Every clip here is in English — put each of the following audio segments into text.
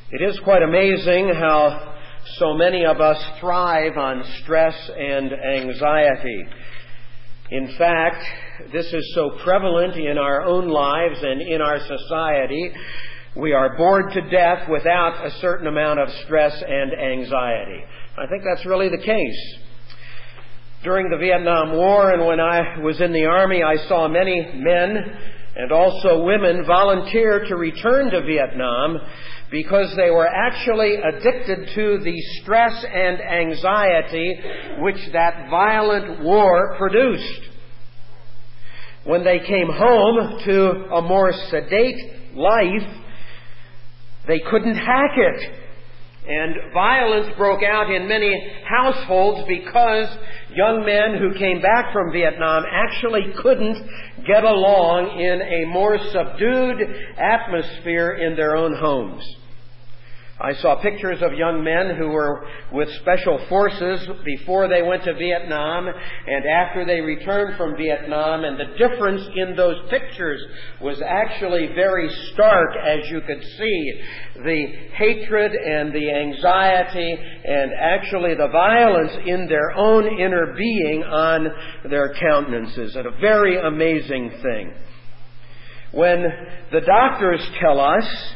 It is quite amazing how so many of us thrive on stress and anxiety. In fact, this is so prevalent in our own lives and in our society. We are bored to death without a certain amount of stress and anxiety. I think that's really the case. During the Vietnam War and when I was in the Army, I saw many men and also women volunteer to return to Vietnam because they were actually addicted to the stress and anxiety which that violent war produced. When they came home to a more sedate life, they couldn't hack it. And violence broke out in many households because young men who came back from Vietnam actually couldn't get along in a more subdued atmosphere in their own homes. I saw pictures of young men who were with special forces before they went to Vietnam and after they returned from Vietnam, and the difference in those pictures was actually very stark, as you could see the hatred and the anxiety and actually the violence in their own inner being on their countenances. And a very amazing thing. When the doctors tell us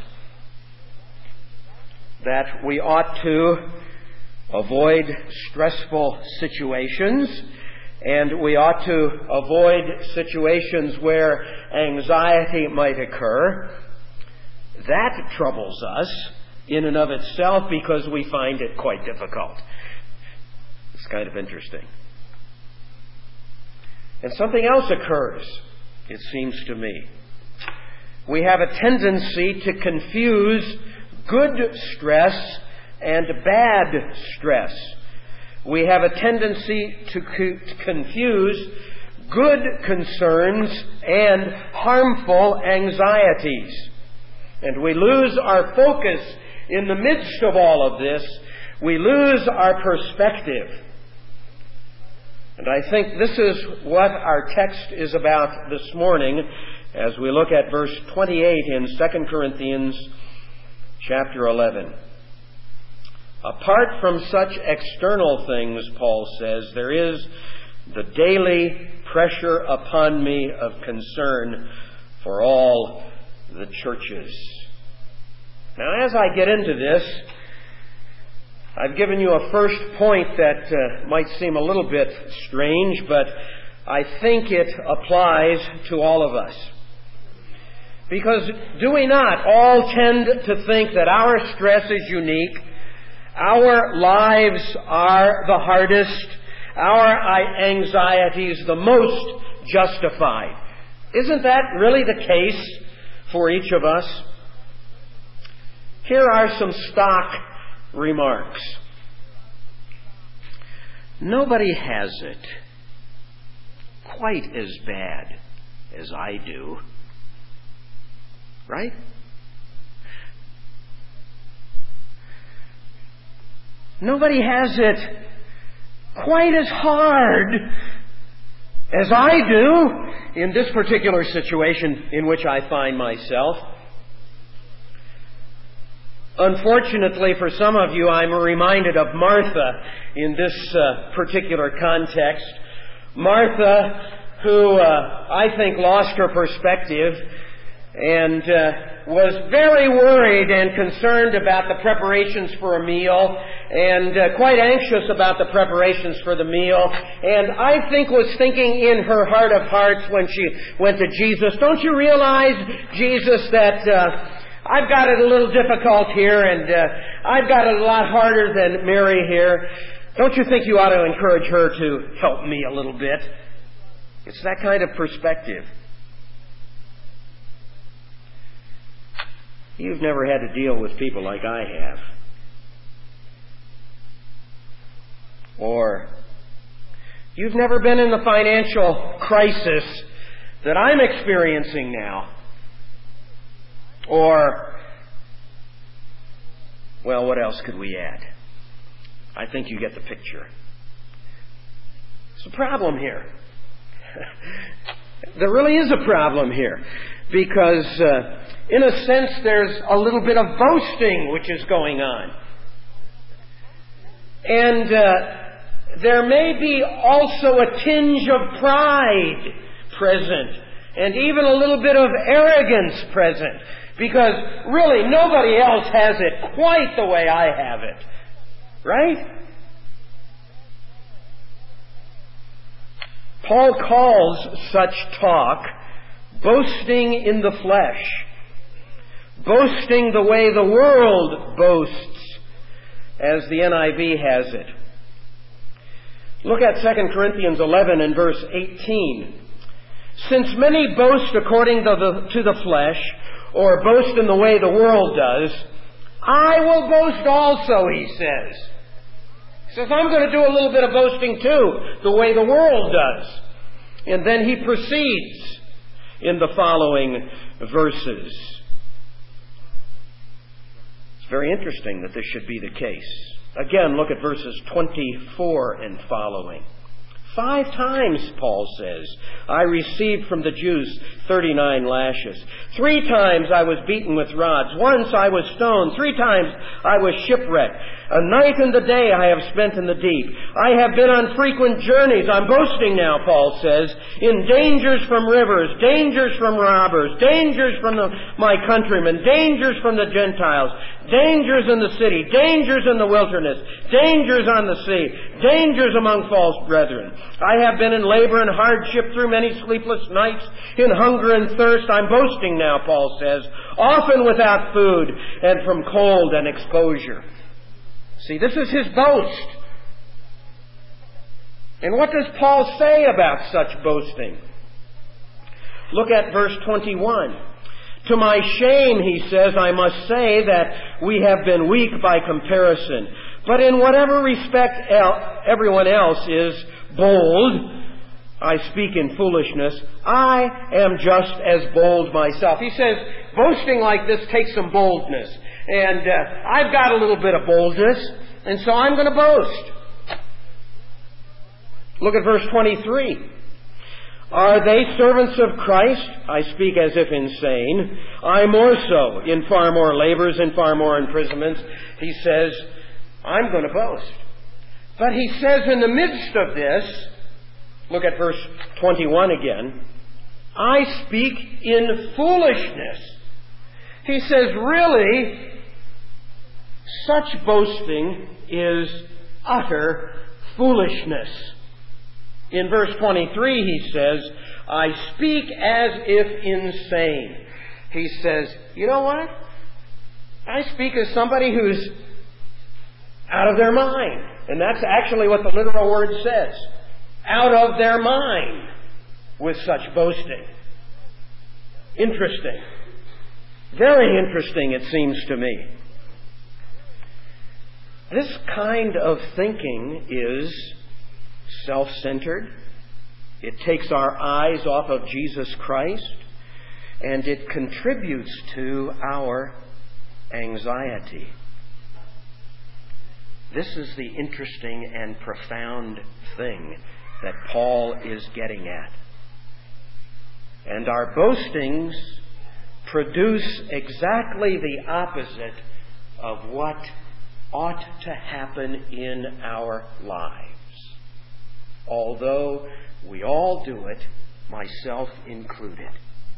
that we ought to avoid stressful situations, and we ought to avoid situations where anxiety might occur, that troubles us in and of itself because we find it quite difficult. It's kind of interesting. And something else occurs, it seems to me. We have a tendency to confuse good stress and bad stress. We have a tendency to confuse good concerns and harmful anxieties. And we lose our focus in the midst of all of this. We lose our perspective. And I think this is what our text is about this morning as we look at verse 28 in 2 Corinthians Chapter 11. Apart from such external things, Paul says, there is the daily pressure upon me of concern for all the churches. Now, as I get into this, I've given you a first point that might seem a little bit strange, but I think it applies to all of us. Because do we not all tend to think that our stress is unique, our lives are the hardest, our anxieties the most justified? Isn't that really the case for each of us? Here are some stock remarks. Nobody has it quite as bad as I do. Right? Nobody has it quite as hard as I do in this particular situation in which I find myself. Unfortunately for some of you, I'm reminded of Martha in this particular context. Martha, who I think lost her perspective and was very worried and concerned about the preparations for a meal and quite anxious about the preparations for the meal, and I think was thinking in her heart of hearts when she went to Jesus, don't you realize, Jesus, that I've got it a little difficult here and I've got it a lot harder than Mary here. Don't you think you ought to encourage her to help me a little bit? It's that kind of perspective. You've never had to deal with people like I have. Or you've never been in the financial crisis that I'm experiencing now. Or, well, what else could we add? I think you get the picture. There's a problem here. There really is a problem here. because in a sense there's a little bit of boasting which is going on. And there may be also a tinge of pride present, and even a little bit of arrogance present, because really nobody else has it quite the way I have it. Right? Paul calls such talk boasting in the flesh, boasting the way the world boasts, as the NIV has it. Look at 2 Corinthians 11 and verse 18. Since many boast according to the flesh, or boast in the way the world does, I will boast also, he says. He says, I'm going to do a little bit of boasting too, the way the world does. And then he proceeds in the following verses. It's very interesting that this should be the case. Again, look at verses 24 and following. 5 times, Paul says, I received from the Jews 39 lashes. 3 times I was beaten with rods. Once I was stoned. 3 times I was shipwrecked. A night and a day I have spent in the deep. I have been on frequent journeys. I'm boasting now, Paul says, in dangers from rivers, dangers from robbers, dangers from my countrymen, dangers from the Gentiles, dangers in the city, dangers in the wilderness, dangers on the sea, dangers among false brethren. I have been in labor and hardship through many sleepless nights, in hunger and thirst. I'm boasting now, Paul says, often without food and from cold and exposure. See, this is his boast. And what does Paul say about such boasting? Look at verse 21. To my shame, he says, I must say that we have been weak by comparison. But in whatever respect everyone else is bold, I speak in foolishness, I am just as bold myself. He says, boasting like this takes some boldness. And I've got a little bit of boldness, and so I'm going to boast. Look at verse 23. Are they servants of Christ? I speak as if insane. I more so, in far more labors, in far more imprisonments. He says, I'm going to boast. But he says in the midst of this, look at verse 21 again, I speak in foolishness. He says, really, such boasting is utter foolishness. In verse 23 he says, I speak as if insane. He says, you know what? I speak as somebody who's out of their mind. And that's actually what the literal word says. Out of their mind with such boasting. Interesting. Very interesting, it seems to me. This kind of thinking is self-centered. It takes our eyes off of Jesus Christ, and it contributes to our anxiety. This is the interesting and profound thing that Paul is getting at. And our boastings produce exactly the opposite of what ought to happen in our lives. Although we all do it, myself included.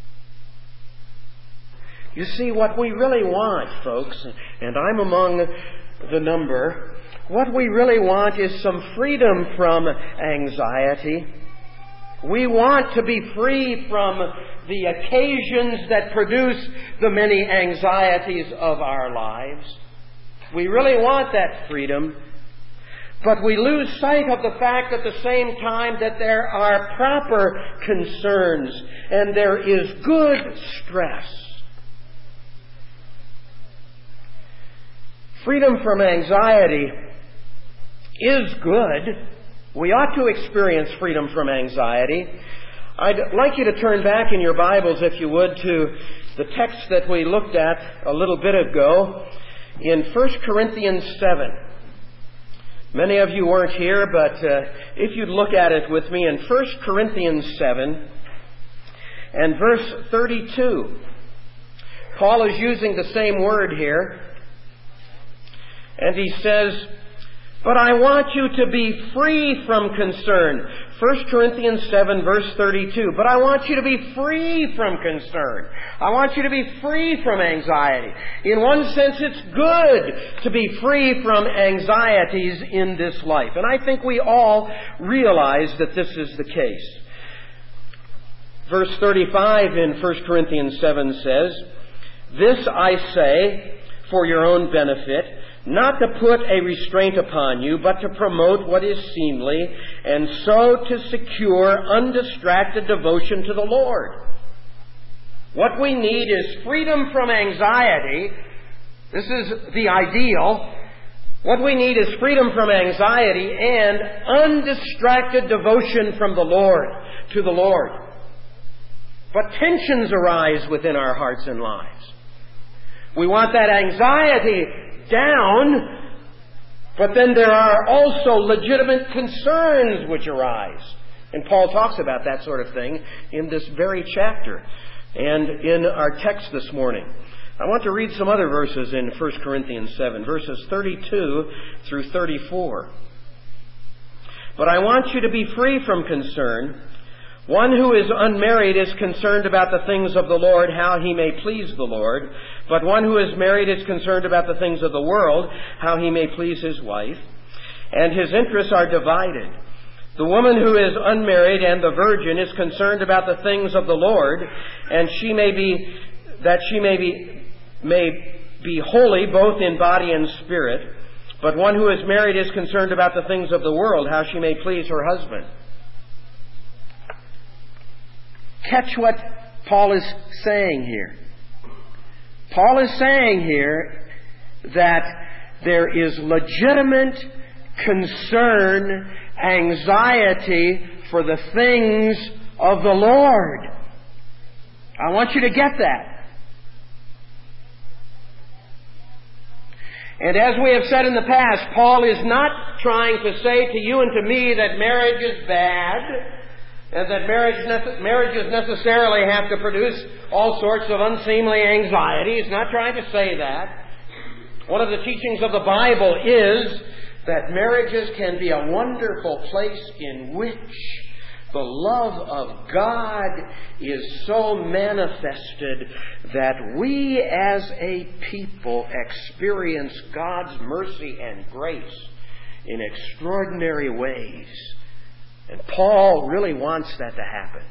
You see, what we really want, folks, and I'm among the number, what we really want is some freedom from anxiety. We want to be free from the occasions that produce the many anxieties of our lives. We really want that freedom, but we lose sight of the fact at the same time that there are proper concerns and there is good stress. Freedom from anxiety is good. We ought to experience freedom from anxiety. I'd like you to turn back in your Bibles, if you would, to the text that we looked at a little bit ago in 1 Corinthians 7. Many of you weren't here, but if you'd look at it with me in 1 Corinthians 7, and verse 32. Paul is using the same word here. And he says, but I want you to be free from concern. 1 Corinthians 7, verse 32. But I want you to be free from concern. I want you to be free from anxiety. In one sense, it's good to be free from anxieties in this life. And I think we all realize that this is the case. Verse 35 in 1 Corinthians 7 says, this I say for your own benefit, not to put a restraint upon you, but to promote what is seemly, and so to secure undistracted devotion to the Lord. What we need is freedom from anxiety. This is the ideal. What we need is freedom from anxiety and undistracted devotion from the Lord, to the Lord. But tensions arise within our hearts and lives. We want that anxiety down, but then there are also legitimate concerns which arise. And Paul talks about that sort of thing in this very chapter and in our text this morning. I want to read some other verses in 1 Corinthians 7, verses 32 through 34. But I want you to be free from concern. One who is unmarried is concerned about the things of the Lord, how he may please the Lord. But one who is married is concerned about the things of the world, how he may please his wife. And his interests are divided. The woman who is unmarried and the virgin is concerned about the things of the Lord, and she may be holy both in body and spirit. But one who is married is concerned about the things of the world, how she may please her husband. Catch what Paul is saying here. Paul is saying here that there is legitimate concern, anxiety for the things of the Lord. I want you to get that. And as we have said in the past, Paul is not trying to say to you and to me that marriage is bad, and that marriages necessarily have to produce all sorts of unseemly anxiety. He's not trying to say that. One of the teachings of the Bible is that marriages can be a wonderful place in which the love of God is so manifested that we as a people experience God's mercy and grace in extraordinary ways. And Paul really wants that to happen.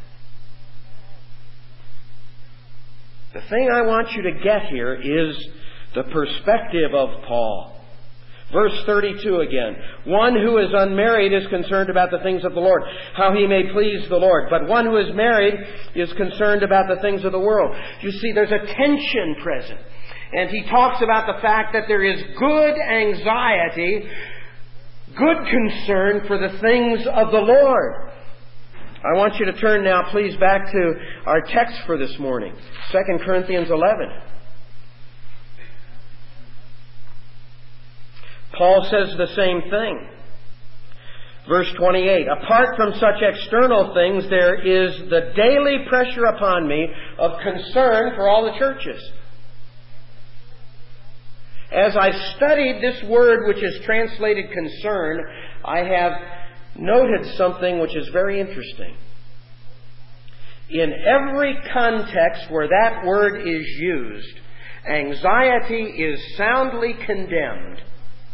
The thing I want you to get here is the perspective of Paul. Verse 32 again. One who is unmarried is concerned about the things of the Lord, how he may please the Lord. But one who is married is concerned about the things of the world. You see, there's a tension present. And he talks about the fact that there is good anxiety, good concern for the things of the Lord. I want you to turn now, please, back to our text for this morning, 2 Corinthians 11. Paul says the same thing. Verse 28, apart from such external things, there is the daily pressure upon me of concern for all the churches. As I studied this word which is translated concern, I have noted something which is very interesting. In every context where that word is used, anxiety is soundly condemned.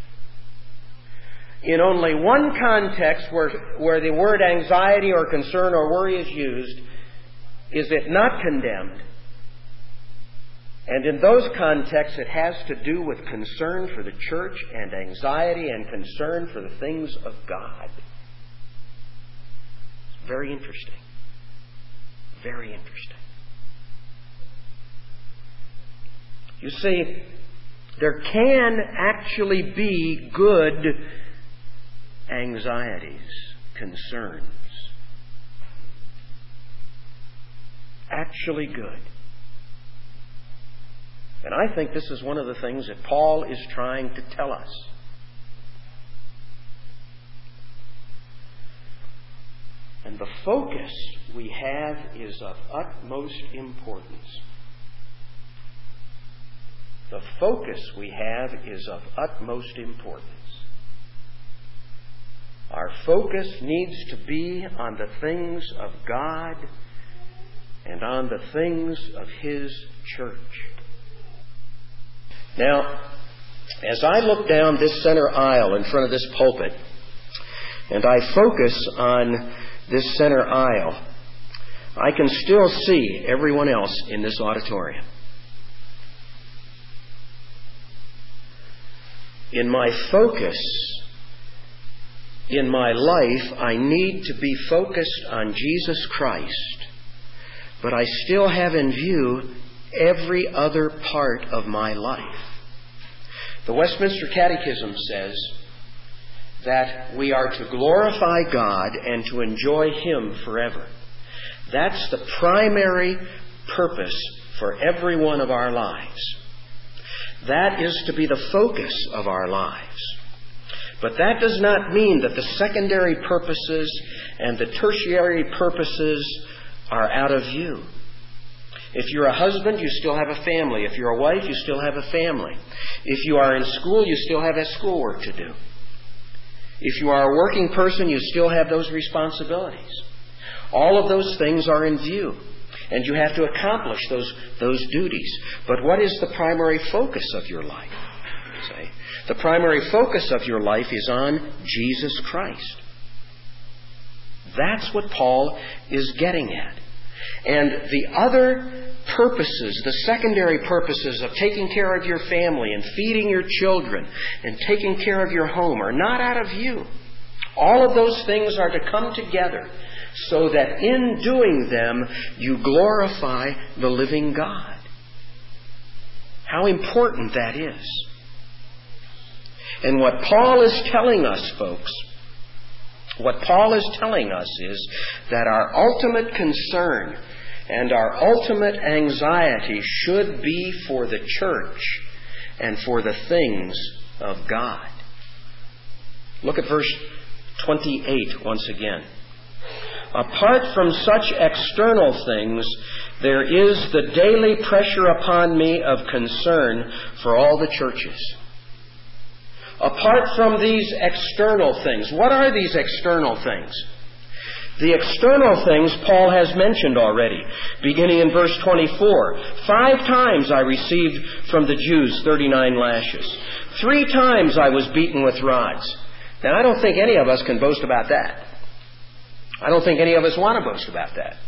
In only one context where the word anxiety or concern or worry is used, is it not condemned. And in those contexts, it has to do with concern for the church and anxiety and concern for the things of God. It's very interesting. Very interesting. You see, there can actually be good anxieties, concerns. Actually good. And I think this is one of the things that Paul is trying to tell us. And the focus we have is of utmost importance. The focus we have is of utmost importance. Our focus needs to be on the things of God and on the things of His church. Now, as I look down this center aisle in front of this pulpit, and I focus on this center aisle, I can still see everyone else in this auditorium. In my focus, in my life, I need to be focused on Jesus Christ, but I still have in view every other part of my life. The Westminster Catechism says that we are to glorify God and to enjoy Him forever. That's the primary purpose for every one of our lives. That is to be the focus of our lives. But that does not mean that the secondary purposes and the tertiary purposes are out of view. If you're a husband, you still have a family. If you're a wife, you still have a family. If you are in school, you still have that schoolwork to do. If you are a working person, you still have those responsibilities. All of those things are in view, and you have to accomplish those duties. But what is the primary focus of your life? Say, the primary focus of your life is on Jesus Christ. That's what Paul is getting at. And the other purposes, the secondary purposes of taking care of your family and feeding your children and taking care of your home are not out of view. All of those things are to come together so that in doing them you glorify the living God. How important that is. And what Paul is telling us, folks, what Paul is telling us is that our ultimate concern and our ultimate anxiety should be for the church and for the things of God. Look at verse 28 once again. Apart from such external things, there is the daily pressure upon me of concern for all the churches. Apart from these external things, what are these external things? The external things Paul has mentioned already, beginning in verse 24. 5 times I received from the Jews 39 lashes. 3 times I was beaten with rods. Now, I don't think any of us can boast about that. I don't think any of us want to boast about that.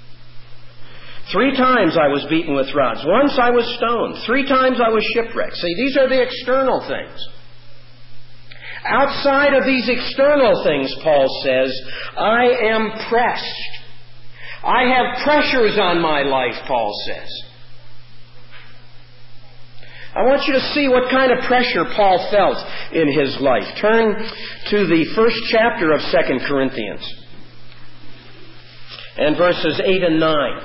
3 times I was beaten with rods. Once I was stoned. 3 times I was shipwrecked. See, these are the external things. Outside of these external things, Paul says, I am pressed. I have pressures on my life, Paul says. I want you to see what kind of pressure Paul felt in his life. Turn to the first chapter of 2 Corinthians and verses 8 and 9.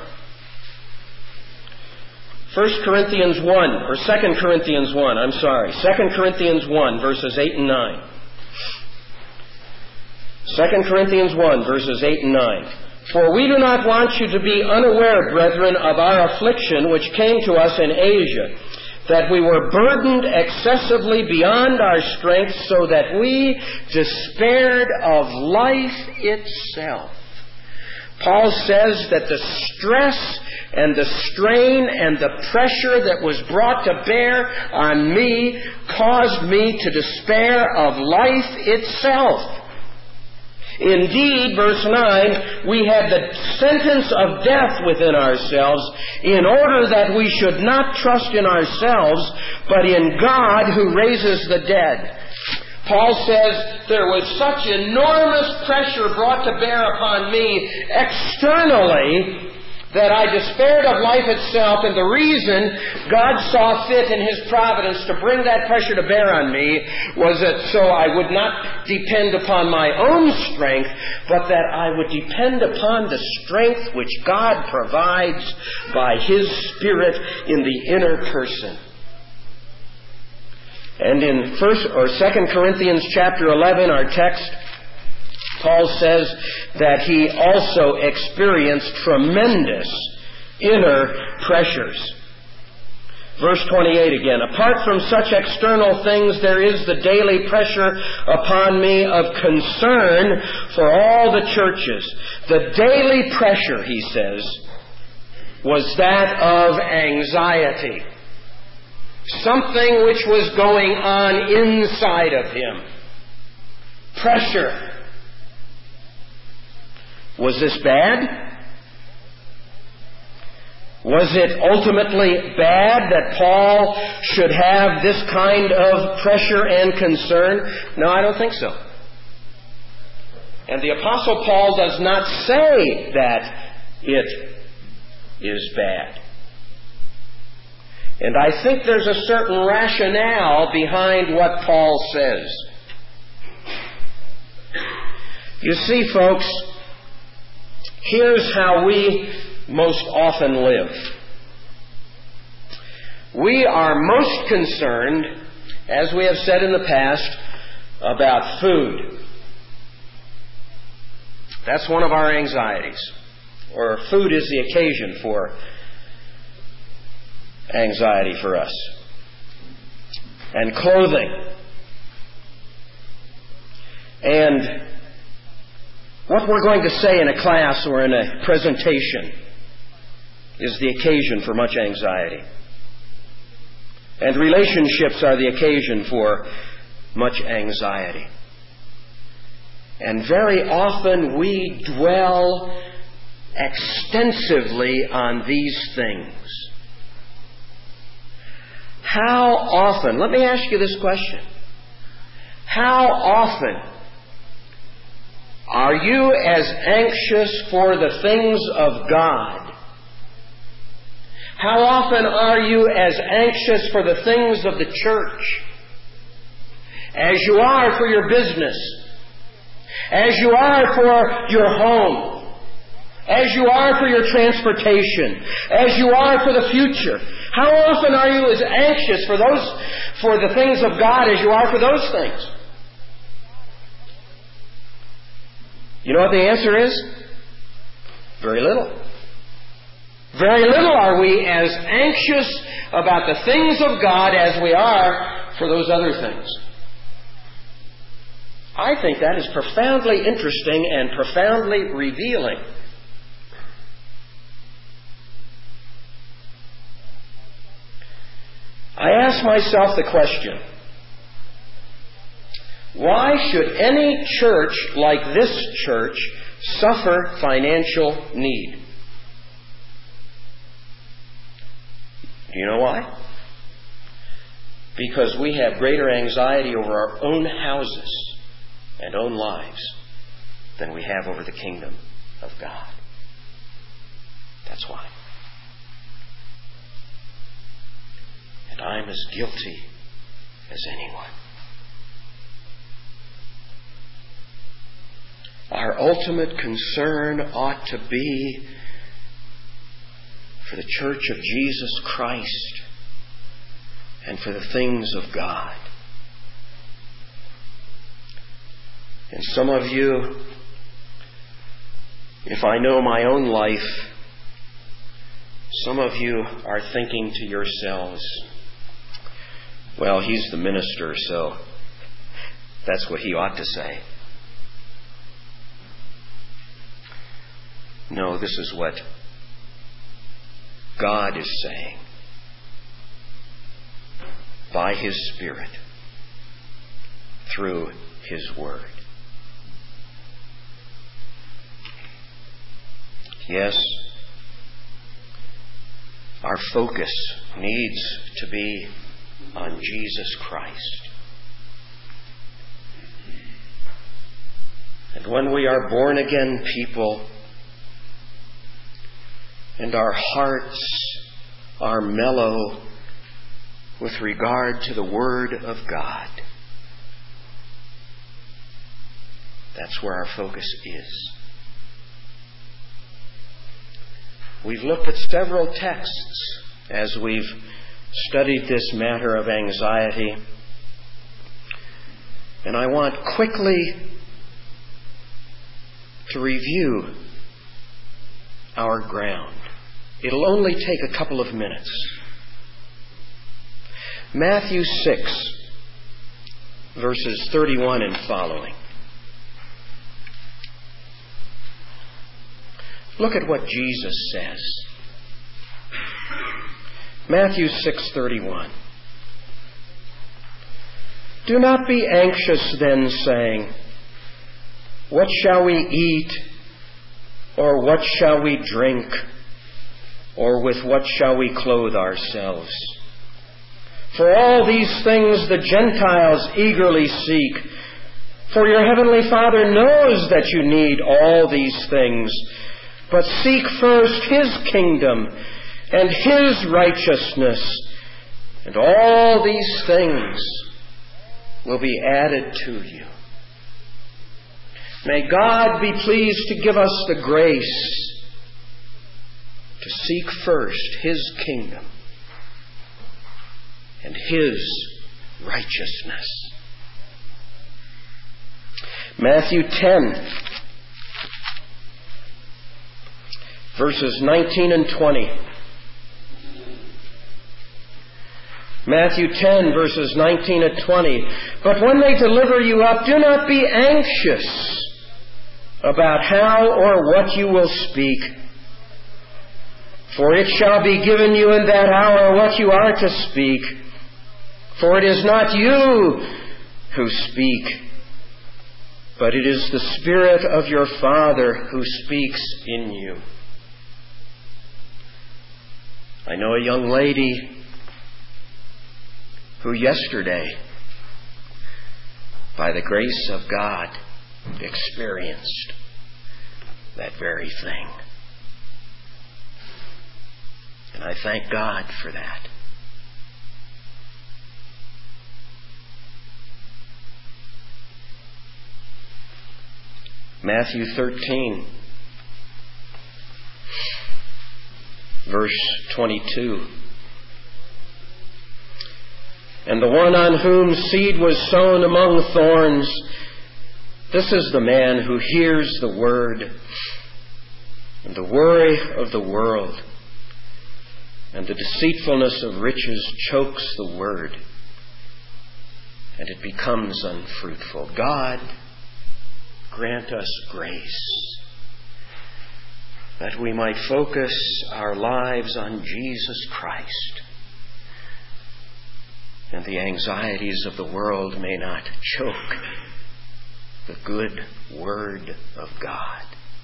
2 Corinthians 1, I'm sorry. 2 Corinthians 1, verses 8 and 9. 2 Corinthians 1, verses 8 and 9. For we do not want you to be unaware, brethren, of our affliction which came to us in Asia, that we were burdened excessively beyond our strength, so that we despaired of life itself. Paul says that the stress and the strain and the pressure that was brought to bear on me caused me to despair of life itself. Indeed, verse 9, we had the sentence of death within ourselves, in order that we should not trust in ourselves, but in God who raises the dead. Paul says there was such enormous pressure brought to bear upon me externally that I despaired of life itself, and the reason God saw fit in His providence to bring that pressure to bear on me was that so I would not depend upon my own strength, but that I would depend upon the strength which God provides by His Spirit in the inner person. And in 2 Corinthians chapter 11, our text, Paul says that he also experienced tremendous inner pressures. Verse 28 again, apart from such external things, there is the daily pressure upon me of concern for all the churches. The daily pressure, he says, was that of anxiety. Something which was going on inside of him. Pressure. Was this bad? Was it ultimately bad that Paul should have this kind of pressure and concern? No, I don't think so. And the Apostle Paul does not say that it is bad. And I think there's a certain rationale behind what Paul says. You see, folks, here's how we most often live. We are most concerned, as we have said in the past, about food. That's one of our anxieties. Or food is the occasion for anxiety for us. And clothing. And what we're going to say in a class or in a presentation is the occasion for much anxiety. And relationships are the occasion for much anxiety. And very often we dwell extensively on these things. How often, let me ask you this question. How often are you as anxious for the things of God? How often are you as anxious for the things of the church as you are for your business, as you are for your home, as you are for your transportation, as you are for the future? How often are you as anxious for the things of God as you are for those things? You know what the answer is? Very little. Very little are we as anxious about the things of God as we are for those other things. I think that is profoundly interesting and profoundly revealing. I ask myself the question, why should any church like this church suffer financial need? Do you know why? Because we have greater anxiety over our own houses and own lives than we have over the kingdom of God. That's why. And I'm as guilty as anyone. Our ultimate concern ought to be for the church of Jesus Christ and for the things of God. And some of you, if I know my own life, some of you are thinking to yourselves, well, he's the minister, so that's what he ought to say. No, this is what God is saying by His Spirit through His Word. Yes, our focus needs to be on Jesus Christ. And when we are born again people, and our hearts are mellow with regard to the Word of God, that's where our focus is. We've looked at several texts as we've studied this matter of anxiety. And I want quickly to review our ground. It'll only take a couple of minutes. Matthew 6, verses 31 and following. Look at what Jesus says. Matthew 6:31. Do not be anxious then, saying, what shall we eat? Or what shall we drink? Or with what shall we clothe ourselves? For all these things the Gentiles eagerly seek. For your heavenly Father knows that you need all these things. But seek first His kingdom and His righteousness, and all these things will be added to you. May God be pleased to give us the grace to seek first His kingdom and His righteousness. Matthew 10, verses 19 and 20. Matthew 10, verses 19 and 20. But when they deliver you up, do not be anxious about how or what you will speak. For it shall be given you in that hour what you are to speak. For it is not you who speak, but it is the Spirit of your Father who speaks in you. I know a young lady who yesterday, by the grace of God, experienced that very thing. And I thank God for that. Matthew 13, verse 22. And the one on whom seed was sown among thorns, this is the man who hears the word, and the worry of the world and the deceitfulness of riches chokes the word, and it becomes unfruitful. God, grant us grace that we might focus our lives on Jesus Christ, and the anxieties of the world may not choke the good Word of God.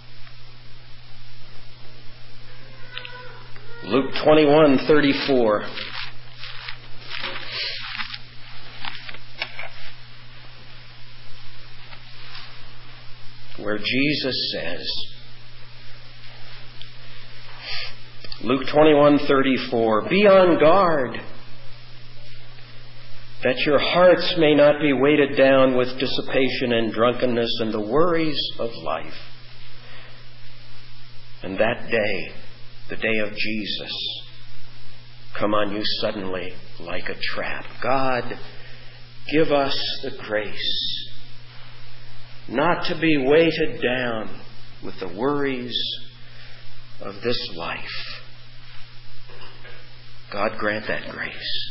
Luke 21:34. Where Jesus says, Luke 21:34, be on guard, that your hearts may not be weighted down with dissipation and drunkenness and the worries of life. And that day, the day of Jesus, come on you suddenly like a trap. God, give us the grace not to be weighted down with the worries of this life. God grant that grace.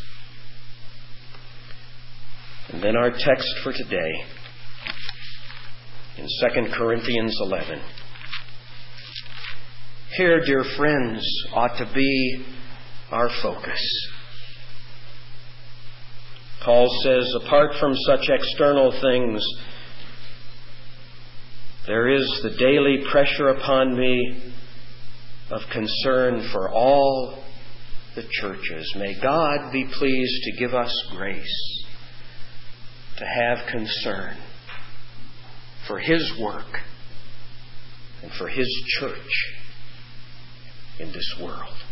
And then our text for today in 2 Corinthians 11. Here, dear friends, ought to be our focus. Paul says, apart from such external things, there is the daily pressure upon me of concern for all the churches. May God be pleased to give us grace to have concern for His work and for His church in this world.